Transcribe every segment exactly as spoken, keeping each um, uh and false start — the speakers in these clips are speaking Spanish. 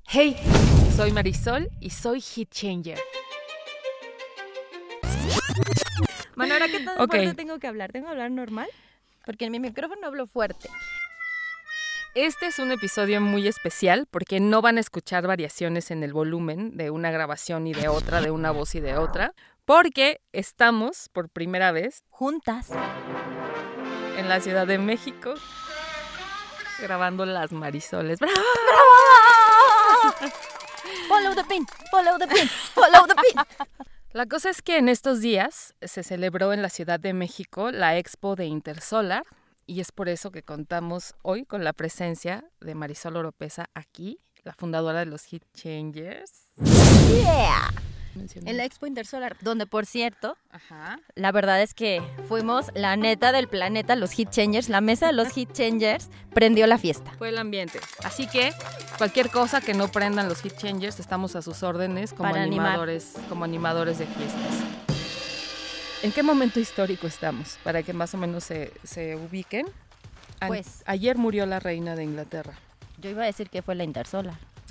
Hey, soy Marisol y soy Hit Changer. Bueno, ¿ahora qué tan Okay. fuerte tengo que hablar? ¿Tengo que hablar normal? Porque en mi micrófono hablo fuerte. Este es un episodio muy especial porque no van a escuchar variaciones en el volumen de una grabación y de otra, de una voz y de otra, porque estamos por primera vez Juntas. en la Ciudad de México grabando Las Marisoles. ¡Bravo! Follow the pin, follow the pin, follow the pin. La cosa es que en estos días se celebró en la Ciudad de México la Expo de Intersolar y es por eso que contamos hoy con la presencia de Marisol Oropeza aquí, la fundadora de los Hit Changers. Yeah. Mencioné. En la Expo Intersolar, donde por cierto, Ajá. la verdad es que fuimos la neta del planeta, los Hit Changers, la mesa de los Hit Changers prendió la fiesta. Fue el ambiente. Así que cualquier cosa que no prendan los Hit Changers, estamos a sus órdenes como Para animar. animadores, como animadores de fiestas. ¿En qué momento histórico estamos? Para que más o menos se, se ubiquen. An- Pues- Ayer murió la reina de Inglaterra. Yo iba a decir que fue la Intersolar.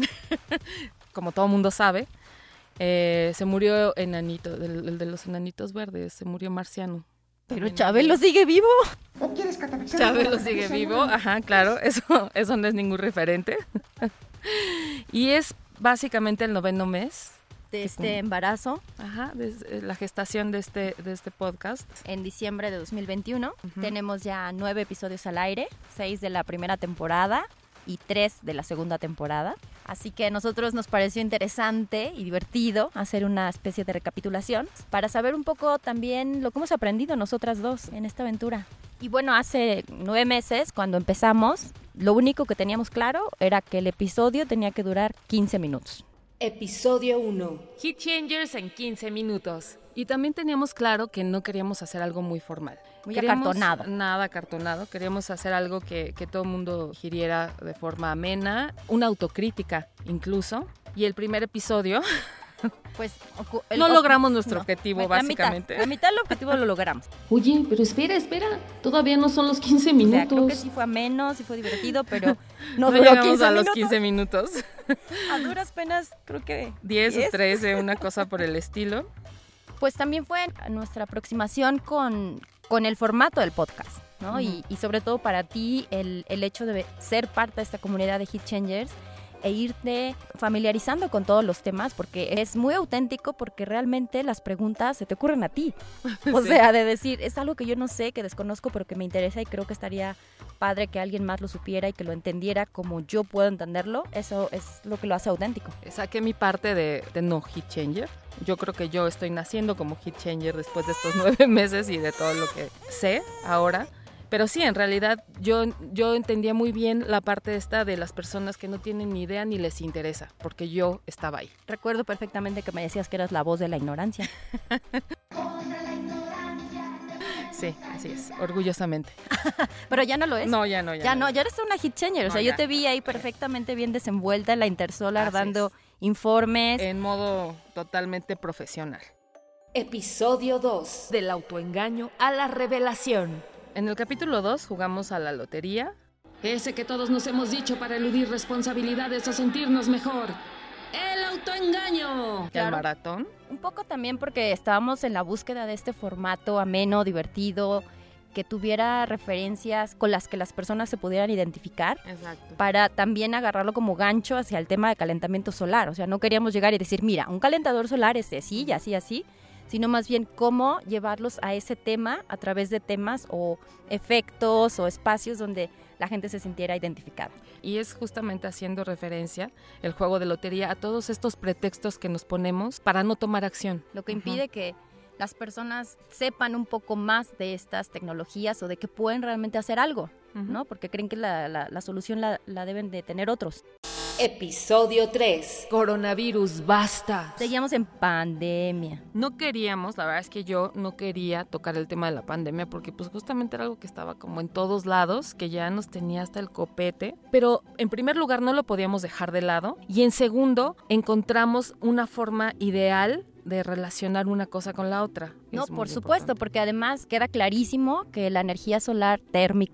Como todo mundo sabe, eh, se murió enanito, el, el de los enanitos verdes, se murió Marciano. Pero También Chabelo sigue vivo. Chabelo sigue vivo, ajá, claro, eso, eso no es ningún referente. Y es básicamente el noveno mes, De este embarazo ajá, desde la gestación de este, de este podcast. en diciembre de dos mil veintiuno. Ujú. Tenemos ya nueve episodios al aire, seis de la primera temporada y tres de la segunda temporada. Así que a nosotros nos pareció interesante y divertido hacer una especie de recapitulación para saber un poco también lo que hemos aprendido nosotras dos en esta aventura. Y bueno, hace nueve meses cuando empezamos, lo único que teníamos claro era que el episodio tenía que durar quince minutos. Episodio uno. Hit Changers en quince minutos. Y también teníamos claro que no queríamos hacer algo muy formal. Muy Queríamos acartonado. Nada acartonado. Queríamos hacer algo que, que todo el mundo giriera de forma amena, una autocrítica incluso. Y el primer episodio Pues ocu- el- no ocu- logramos nuestro no. objetivo, La mitad, básicamente. la mitad del objetivo lo logramos. Oye, pero espera, espera. Todavía no son los quince O minutos. sea, creo que sí fue ameno, sí fue divertido, pero No no, duró llegamos quince a los minutos. quince minutos. A duras penas, creo que diez o diez. trece, una cosa por el estilo. Pues también fue nuestra aproximación con, con el formato del podcast, ¿no? Ujú. y, y sobre todo para ti, el, el hecho de ser parte de esta comunidad de Hit Changers e irte familiarizando con todos los temas, porque es muy auténtico, porque realmente las preguntas se te ocurren a ti. O Sí. sea, de decir, es algo que yo no sé, que desconozco, pero que me interesa y creo que estaría padre que alguien más lo supiera y que lo entendiera como yo puedo entenderlo. Eso es lo que lo hace auténtico. Saqué mi parte de, de no Hit Changer. Yo creo que yo estoy naciendo como Hit Changer después de estos nueve meses y de todo lo que sé ahora. Pero sí, en realidad yo, yo entendía muy bien la parte esta de las personas que no tienen ni idea ni les interesa, porque yo estaba ahí. Recuerdo perfectamente que me decías que eras la voz de la ignorancia. Sí, así es, orgullosamente. Pero ya no lo es. No, ya no, ya, ya no, ya eres una Hit Changer. O No, sea, ya. yo te vi ahí perfectamente bien desenvuelta en la Intersolar, Así dando es. informes. En modo totalmente profesional. Episodio dos. Del autoengaño a la revelación. En el capítulo dos jugamos a la lotería. Ese que todos nos hemos dicho para eludir responsabilidades o sentirnos mejor. ¡El autoengaño! El Claro. maratón. Un poco también porque estábamos en la búsqueda de este formato ameno, divertido, que tuviera referencias con las que las personas se pudieran identificar, Exacto. para también agarrarlo como gancho hacia el tema de calentamiento solar. O sea, no queríamos llegar y decir, mira, un calentador solar es así y así, así, sino más bien cómo llevarlos a ese tema a través de temas o efectos o espacios donde la gente se sintiera identificada. Y es justamente haciendo referencia el juego de lotería a todos estos pretextos que nos ponemos para no tomar acción. Lo que Ujú. impide que las personas sepan un poco más de estas tecnologías o de que pueden realmente hacer algo, Ujú. ¿no? Porque creen que la, la- la solución la, la deben de tener otros. Episodio tres. Coronavirus, basta. Seguíamos en pandemia. No queríamos, la verdad es que yo no quería tocar el tema de la pandemia porque pues justamente era algo que estaba como en todos lados, que ya nos tenía hasta el copete, pero en primer lugar no lo podíamos dejar de lado y en segundo encontramos una forma ideal de relacionar una cosa con la otra. No, Es muy por supuesto, importante. porque además queda clarísimo que la energía solar térmica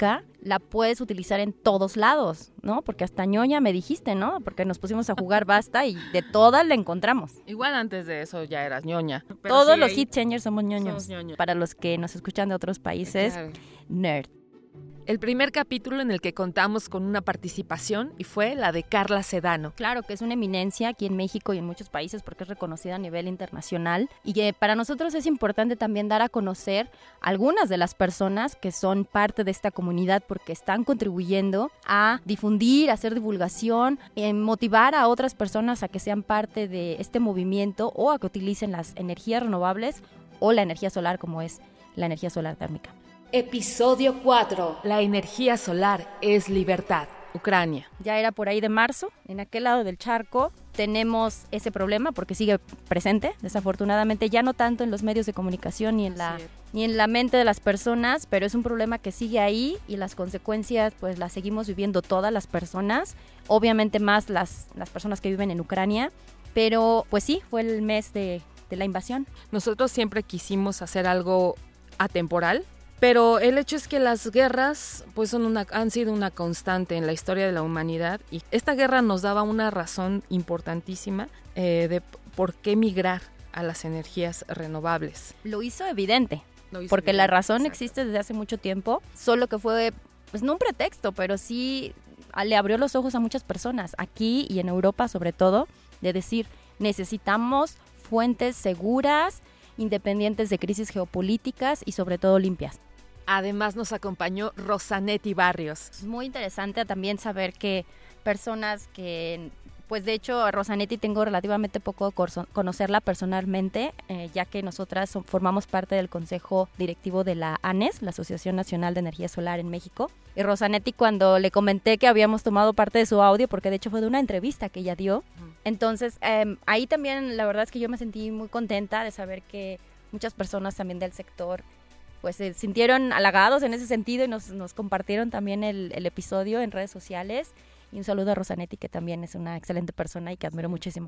la puedes utilizar en todos lados, ¿no? Porque hasta ñoña me dijiste, ¿no? Porque nos pusimos a jugar basta y de todas la encontramos. Igual antes de eso ya eras ñoña. Pero Todos sí, los ahí hit changers somos ñoños. somos ñoños. Para los que nos escuchan de otros países, Claro. nerd. El primer capítulo en el que contamos con una participación y fue la de Carla Sedano. Claro que es una eminencia aquí en México y en muchos países porque es reconocida a nivel internacional y que para nosotros es importante también dar a conocer algunas de las personas que son parte de esta comunidad porque están contribuyendo a difundir, a hacer divulgación, en motivar a otras personas a que sean parte de este movimiento o a que utilicen las energías renovables o la energía solar como es la energía solar térmica. Episodio cuatro. La energía solar es libertad. Ucrania. Ya era por ahí de marzo, en aquel lado del charco tenemos ese problema porque sigue presente, desafortunadamente ya no tanto en los medios de comunicación ni en la Sí. ni en la mente de las personas, pero es un problema que sigue ahí y las consecuencias pues las seguimos viviendo todas las personas, obviamente más las, las personas que viven en Ucrania, pero pues sí, fue el mes de, de la invasión. Nosotros siempre quisimos hacer algo atemporal, pero el hecho es que las guerras pues son una, han sido una constante en la historia de la humanidad y esta guerra nos daba una razón importantísima eh, de por qué migrar a las energías renovables. Lo hizo evidente, Lo hizo porque bien, la razón exacto. existe desde hace mucho tiempo, solo que fue pues no un pretexto, pero sí le abrió los ojos a muchas personas, aquí y en Europa sobre todo, de decir, necesitamos fuentes seguras, independientes de crisis geopolíticas y sobre todo limpias. Además nos acompañó Rosanetti Barrios. Es muy interesante también saber que personas que, pues de hecho a Rosanetti tengo relativamente poco corso- conocerla personalmente, eh, ya que nosotras so- formamos parte del consejo directivo de la A N E S, la Asociación Nacional de Energía Solar en México. Y Rosanetti, cuando le comenté que habíamos tomado parte de su audio, porque de hecho fue de una entrevista que ella dio, entonces eh, ahí también la verdad es que yo me sentí muy contenta de saber que muchas personas también del sector pues se sintieron halagados en ese sentido y nos, nos compartieron también el, el episodio en redes sociales. Y un saludo a Rosanetti, que también es una excelente persona y que admiro muchísimo.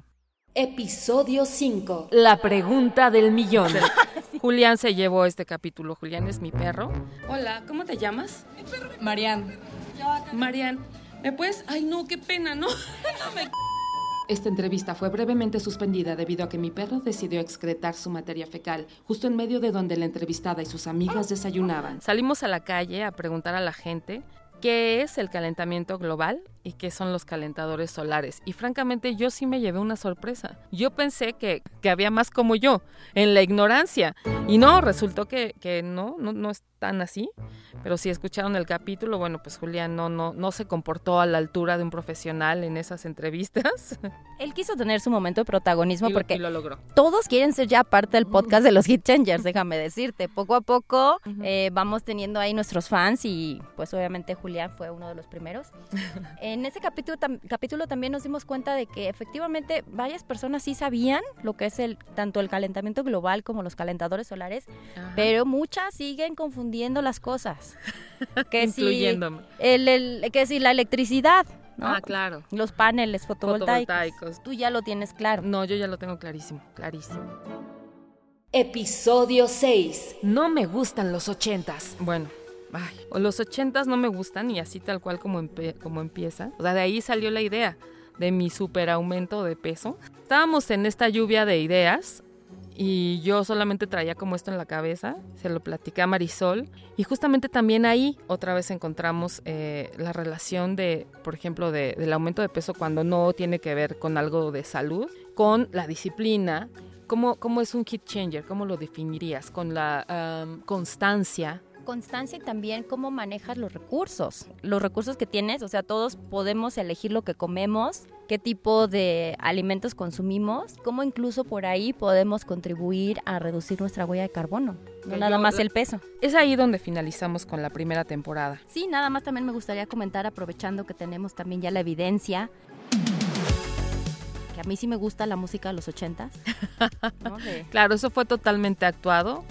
Episodio cinco. La pregunta del millón. Julián se llevó este capítulo. Julián es mi perro. Hola, ¿cómo te llamas? Marian. Marian. ¿Me puedes? Ay, no, qué pena, ¿no? No me... Esta entrevista fue brevemente suspendida debido a que mi perro decidió excretar su materia fecal justo en medio de donde la entrevistada y sus amigas desayunaban. Salimos a la calle a preguntar a la gente qué es el calentamiento global y qué son los calentadores solares. Y francamente yo sí me llevé una sorpresa. Yo pensé que, que había más como yo, en la ignorancia. Y no, resultó que, que no, no, no es tan así. Pero si escucharon el capítulo, bueno, pues Julián no, no, no se comportó a la altura de un profesional en esas entrevistas. Él quiso tener su momento de protagonismo Y lo, porque y lo logró. todos quieren ser ya parte del podcast de los Hit Changers, déjame decirte. Poco a poco eh, vamos teniendo ahí nuestros fans y pues obviamente Julián fue uno de los primeros. En ese capítulo, tam- capítulo también nos dimos cuenta de que efectivamente varias personas sí sabían lo que es el tanto el calentamiento global como los calentadores solares, Ajá. pero muchas siguen confundiendo las cosas. Que si, Incluyéndome. el, el- que si la electricidad, ¿no? Ah, claro. Los paneles fotovoltaicos. Fotovoltaicos. Tú ya lo tienes claro. No, yo ya lo tengo clarísimo, clarísimo. Episodio seis. No me gustan los ochentas. Bueno, ay, o los ochentas no me gustan y así tal cual como, empe- como empieza. O sea, de ahí salió la idea de mi super aumento de peso. Estábamos en esta lluvia de ideas y yo solamente traía como esto en la cabeza. Se lo platicé a Marisol y justamente también ahí otra vez encontramos eh, la relación de, por ejemplo, de, del aumento de peso cuando no tiene que ver con algo de salud, con la disciplina. ¿Cómo, ¿Cómo es un hit changer? ¿Cómo lo definirías? Con la um, constancia. Constancia y también cómo manejas los recursos. Los recursos que tienes, o sea, todos podemos elegir lo que comemos, qué tipo de alimentos consumimos, cómo incluso por ahí podemos contribuir a reducir nuestra huella de carbono, no Que nada yo- más el peso. Es ahí donde finalizamos con la primera temporada. Sí, nada más también me gustaría comentar, aprovechando que tenemos también ya la evidencia, que a mí sí me gusta la música de los ochentas, ¿no? De- Claro, eso fue totalmente actuado.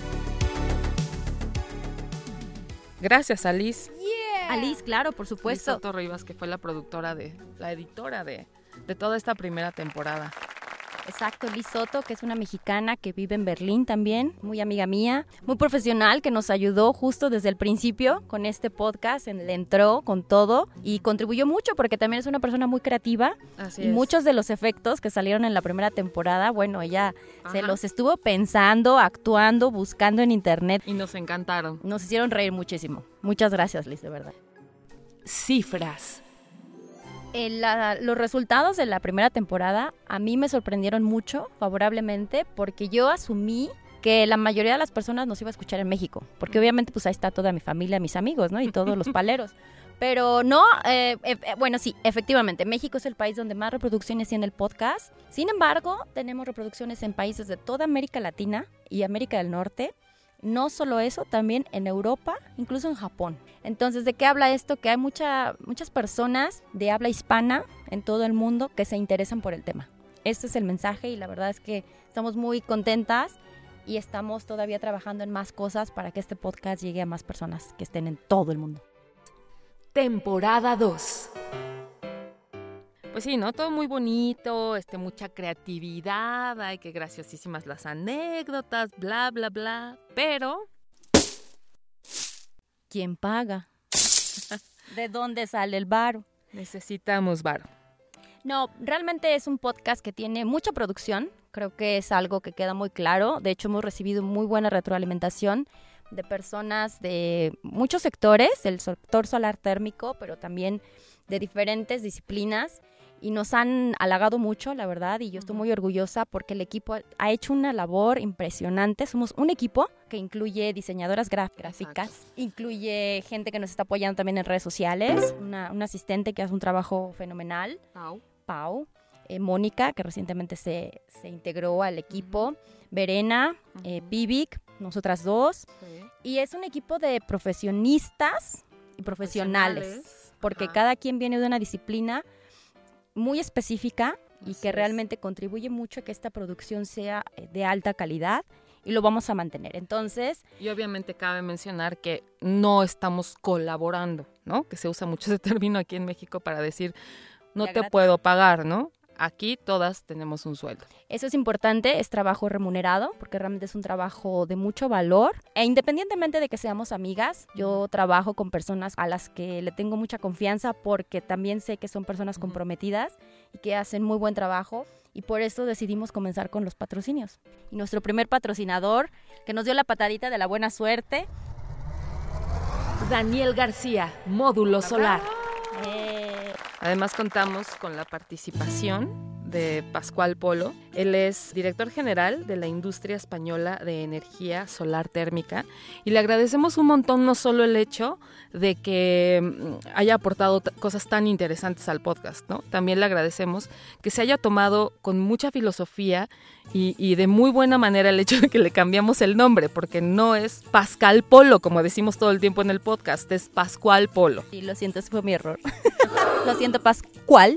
Gracias a Liz. Alice, claro, por Liz supuesto. Soto Rivas, que fue la productora de, la editora de, de toda esta primera temporada. Exacto, Liz Soto, que es una mexicana que vive en Berlín también, muy amiga mía, muy profesional, que nos ayudó justo desde el principio con este podcast, le entró con todo y contribuyó mucho porque también es una persona muy creativa. Así y es. muchos de los efectos que salieron en la primera temporada, bueno, ella Ajá. se los estuvo pensando, actuando, buscando en internet. Y nos encantaron. Nos hicieron reír muchísimo. Muchas gracias, Liz, de verdad. Cifras. El, la, los resultados de la primera temporada a mí me sorprendieron mucho, favorablemente, porque yo asumí que la mayoría de las personas nos iba a escuchar en México, porque obviamente pues ahí está toda mi familia, mis amigos, ¿no? Y todos los paleros. Pero no, eh, eh, bueno, sí, efectivamente, México es el país donde más reproducciones tiene el podcast. Sin embargo, tenemos reproducciones en países de toda América Latina y América del Norte. No solo eso, también en Europa, incluso en Japón. Entonces, ¿de qué habla esto? Que hay mucha, muchas personas de habla hispana en todo el mundo que se interesan por el tema. Este es el mensaje y la verdad es que estamos muy contentas y estamos todavía trabajando en más cosas para que este podcast llegue a más personas que estén en todo el mundo. Temporada dos. Pues sí, ¿no? Todo muy bonito, este, mucha creatividad, ay, qué graciosísimas las anécdotas, bla, bla, bla, pero... ¿Quién paga? ¿De dónde sale el varo? Necesitamos varo. No, realmente es un podcast que tiene mucha producción, creo que es algo que queda muy claro, de hecho hemos recibido muy buena retroalimentación de personas de muchos sectores, del sector solar térmico, pero también de diferentes disciplinas. Y nos han halagado mucho, la verdad, y yo estoy muy orgullosa porque el equipo ha hecho una labor impresionante. Somos un equipo que incluye diseñadoras graf- gráficas, Exacto. Incluye gente que nos está apoyando también en redes sociales, una, una asistente que hace un trabajo fenomenal, Pau. Pau, eh, Mónica, que recientemente se, se integró al equipo, Verena, eh, Pibic, nosotras dos, Sí. y es un equipo de profesionistas y profesionales, Profesionales. porque Ajá. cada quien viene de una disciplina muy específica y Así que es. realmente contribuye mucho a que esta producción sea eh, de alta calidad y lo vamos a mantener. Entonces, Y obviamente cabe mencionar que no estamos colaborando, ¿no? Que se usa mucho ese término aquí en México para decir, no Ya te gratis. puedo pagar, ¿no? Aquí todas tenemos un sueldo. eso es importante, es trabajo remunerado, porque realmente es un trabajo de mucho valor. E independientemente de que seamos amigas, yo trabajo con personas a las que le tengo mucha confianza porque también sé que son personas Ujú. comprometidas y que hacen muy buen trabajo. Y por eso decidimos comenzar con los patrocinios. Y nuestro primer patrocinador, que nos dio la patadita de la buena suerte, Daniel García, Módulo Solar. eh, Además contamos con la participación de Pascual Polo. Él es director general de la industria española de energía solar térmica y le agradecemos un montón no solo el hecho de que mm, haya aportado t- cosas tan interesantes al podcast, ¿no? También le agradecemos que se haya tomado con mucha filosofía y, y de muy buena manera el hecho de que le cambiamos el nombre, porque no es Pascal Polo, como decimos todo el tiempo en el podcast, es Pascual Polo. y lo siento, ese fue mi error. Lo siento, Pascual.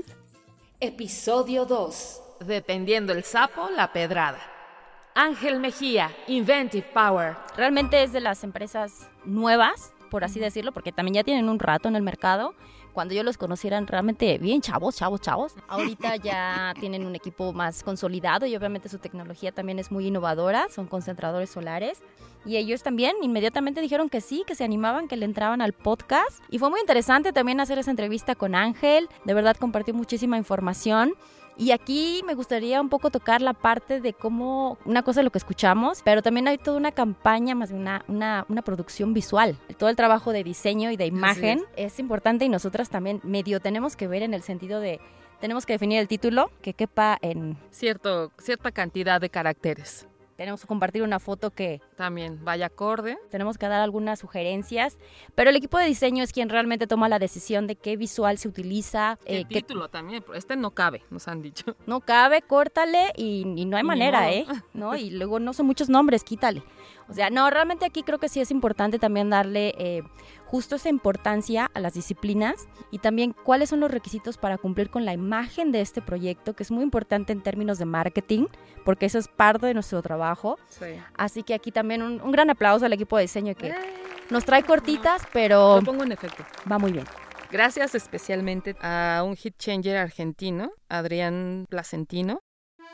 Episodio dos. Dependiendo el sapo, la pedrada. Ángel Mejía, Inventive Power. Realmente es de las empresas nuevas, por así decirlo, porque también ya tienen un rato en el mercado. Cuando yo los conocí eran realmente bien chavos, chavos, chavos. Ahorita ya tienen un equipo más consolidado y obviamente su tecnología también es muy innovadora, son concentradores solares. Y ellos también inmediatamente dijeron que sí, que se animaban, que le entraban al podcast. Y fue muy interesante también hacer esa entrevista con Ángel. De verdad compartió muchísima información. Y aquí me gustaría un poco tocar la parte de cómo, una cosa es lo que escuchamos, pero también hay toda una campaña, más bien una, una, una producción visual. Todo el trabajo de diseño y de imagen es. es importante y nosotras también medio tenemos que ver en el sentido de, tenemos que definir el título que quepa en, Cierto, cierta cantidad de caracteres. tenemos que compartir una foto que También vaya acorde. tenemos que dar algunas sugerencias, pero el equipo de diseño es quien realmente toma la decisión de qué visual se utiliza, El eh, qué título también, pero este no cabe, nos han dicho. no cabe, córtale y, y no hay Y ni manera, modo. ¿eh? ¿No? Y luego no son muchos nombres, quítale. O sea, no, realmente aquí creo que sí es importante también darle eh, justo esa importancia a las disciplinas y también cuáles son los requisitos para cumplir con la imagen de este proyecto, que es muy importante en términos de marketing, porque eso es parte de nuestro trabajo. Sí. Así que aquí también un, un gran aplauso al equipo de diseño que nos trae cortitas, pero Lo pongo en efecto. va muy bien. Gracias especialmente a un hit changer argentino, Adrián Placentino.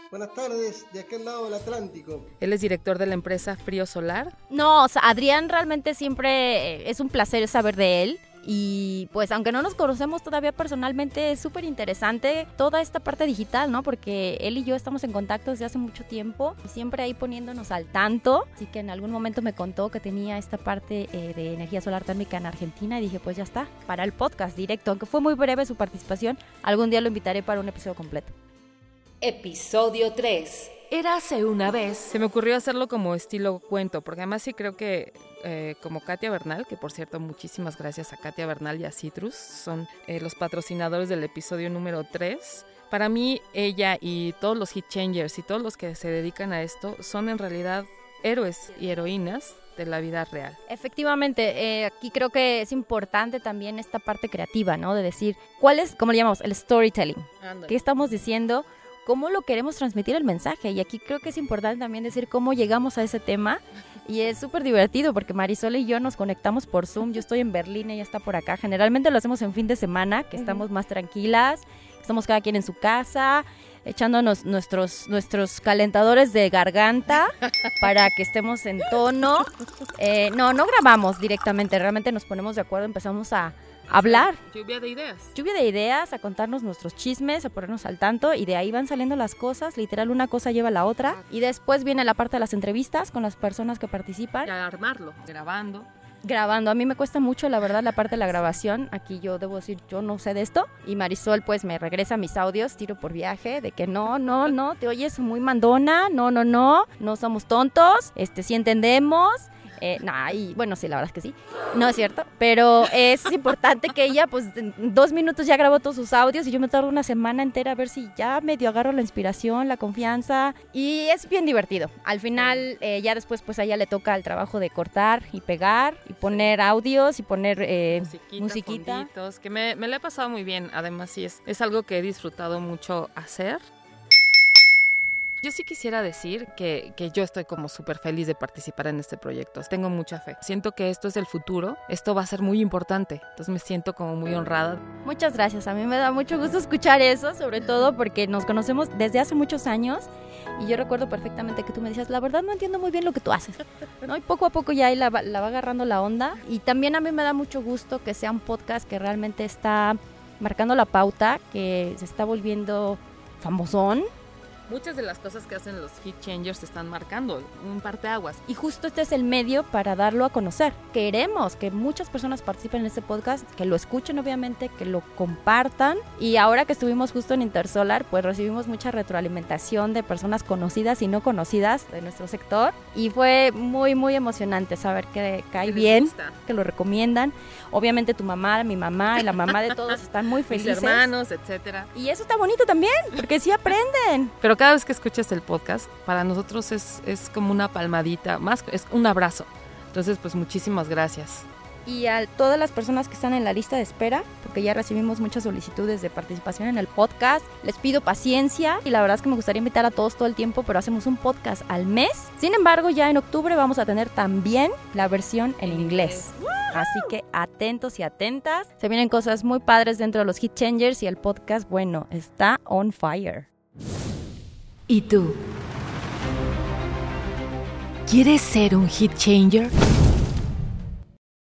Buenas tardes, de aquel lado del Atlántico. Él es director de la empresa Frío Solar. No, o sea, Adrián realmente siempre es un placer saber de él. Y pues aunque no nos conocemos todavía personalmente, es súper interesante toda esta parte digital, ¿no? Porque él y yo estamos en contacto desde hace mucho tiempo y siempre ahí poniéndonos al tanto. Así que en algún momento me contó que tenía esta parte eh, de energía solar térmica en Argentina y dije, pues ya está, para el podcast directo. Aunque fue muy breve su participación, algún día lo invitaré para un episodio completo. Episodio tres. Érase una vez. Se me ocurrió hacerlo como estilo cuento, porque además sí creo que eh, como Katia Bernal, que por cierto muchísimas gracias a Katia Bernal y a Citrus, son eh, los patrocinadores del episodio número tres. Para mí ella y todos los Hit Changers y todos los que se dedican a esto son en realidad héroes y heroínas de la vida real. Efectivamente, eh, aquí creo que es importante también esta parte creativa, ¿no? De decir, ¿cuál es, cómo le llamamos? El storytelling. Ándale. ¿Qué estamos diciendo? ¿Cómo lo queremos transmitir el mensaje? Y aquí creo que es importante también decir cómo llegamos a ese tema. Y es súper divertido porque Marisol y yo nos conectamos por Zoom. Yo estoy en Berlín, ella está por acá. Generalmente lo hacemos en fin de semana, que estamos más tranquilas. Estamos cada quien en su casa, echándonos nuestros, nuestros calentadores de garganta para que estemos en tono. Eh, no, no grabamos directamente, realmente nos ponemos de acuerdo, empezamos a hablar. Lluvia de ideas. Lluvia de ideas, a contarnos nuestros chismes, a ponernos al tanto y de ahí van saliendo las cosas, literal una cosa lleva a la otra y después viene la parte de las entrevistas con las personas que participan. Y a armarlo, grabando. Grabando, a mí me cuesta mucho la verdad la parte de la grabación, aquí yo debo decir, yo no sé de esto y Marisol pues me regresa mis audios, tiro por viaje, de que no, no, no, te oyes muy mandona, no, no, no, no somos tontos, este sí entendemos. Eh, nah, y bueno, sí, la verdad es que sí, no es cierto, pero es importante que ella pues en dos minutos ya grabó todos sus audios y yo me tardo una semana entera a ver si ya medio agarro la inspiración, la confianza y es bien divertido. Al final eh, ya después pues a ella le toca el trabajo de cortar y pegar y poner audios y poner eh, musiquita, musiquita. Fonditos, que me, me la he pasado muy bien, además sí es, es algo que he disfrutado mucho hacer. Yo sí quisiera decir que, que yo estoy como súper feliz de participar en este proyecto. Tengo mucha fe. Siento que esto es el futuro. Esto va a ser muy importante. Entonces me siento como muy honrada. Muchas gracias. A mí me da mucho gusto escuchar eso, sobre todo porque nos conocemos desde hace muchos años y yo recuerdo perfectamente que tú me decías, la verdad no entiendo muy bien lo que tú haces, ¿no? Y poco a poco ya ahí la, la va agarrando la onda. Y también a mí me da mucho gusto que sea un podcast que realmente está marcando la pauta, que se está volviendo famosón. Muchas de las cosas que hacen los Hit Changers se están marcando un parteaguas. Y justo este es el medio para darlo a conocer. Queremos que muchas personas participen en este podcast, que lo escuchen obviamente, que lo compartan. Y ahora que estuvimos justo en Intersolar, pues recibimos mucha retroalimentación de personas conocidas y no conocidas de nuestro sector. Y fue muy, muy emocionante saber que cae bien, gusta. Que lo recomiendan. Obviamente tu mamá, mi mamá y la mamá de todos están muy felices. Mis hermanos, etcétera. Y eso está bonito también, porque sí aprenden. Pero cada vez que escuchas el podcast, para nosotros es, es como una palmadita, más es un abrazo. Entonces, pues muchísimas gracias. Y a todas las personas que están en la lista de espera, porque ya recibimos muchas solicitudes de participación en el podcast, les pido paciencia y la verdad es que me gustaría invitar a todos todo el tiempo, pero hacemos un podcast al mes. Sin embargo, ya en octubre vamos a tener también la versión en inglés. Así que atentos y atentas. Se vienen cosas muy padres dentro de los Hit Changers y el podcast, bueno, está on fire. ¿Y tú? ¿Quieres ser un Hit Changer?